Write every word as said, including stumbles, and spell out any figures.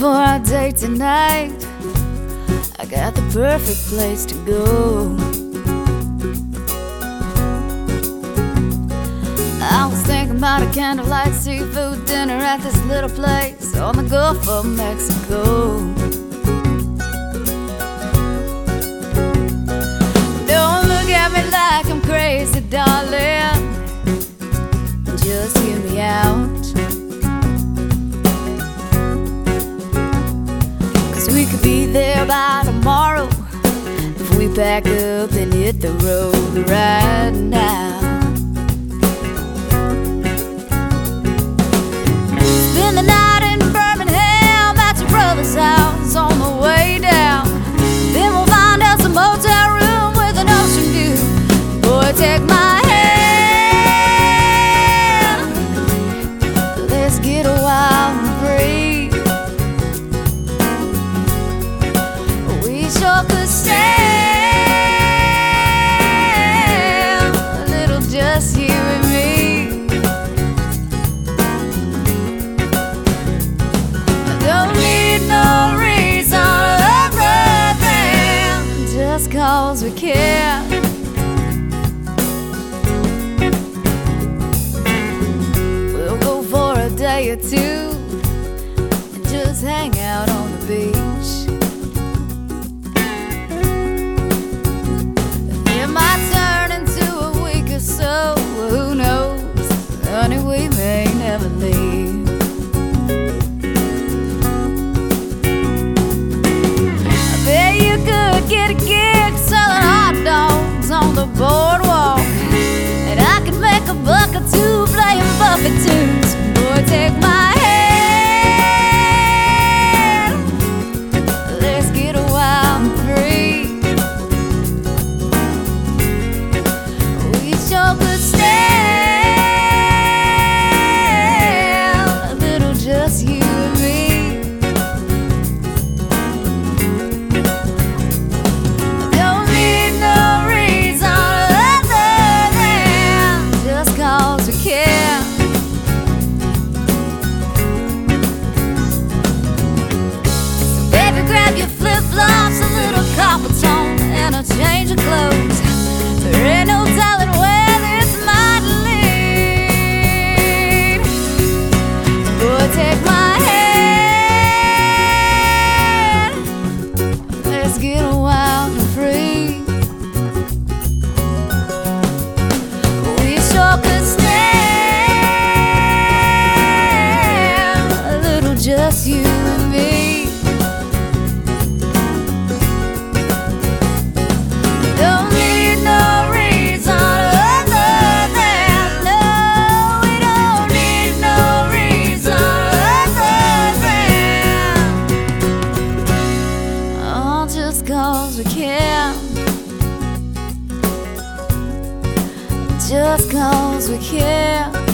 for our date tonight. I got the perfect place to go. I was thinking about a candlelight seafood dinner at this little place on the Gulf of Mexico. Don't look at me like I'm crazy, darling, just hear me out. We could be there by tomorrow if we pack up and hit the road right now. Spend the night in Birmingham at your brother's house on the way down. Then we'll find us a motel room with an ocean view. Boy, take my hand, let's get a wild and free. Sure could stand a little just you and me. I don't need no reason other than just cause we care. We'll go for a day or two and just hang out on the beach. So who knows, honey, we may never leave. I bet you could get a gig selling hot dogs on the boardwalk, and I could make a buck or two playing Buffett tunes. Boy, take my hand, let's get a wild and free. Sure could stand a little just you and me. Don't need no reason other than just cause we care. So baby, grab your flip-flops, a little copper tone, and a change of clothes. There ain't no telling where take my hand, let's get a wild and free. We sure could stand a little just you and me. Don't need no reason other than, no, we don't need no reason. Just cause we care, just cause we care.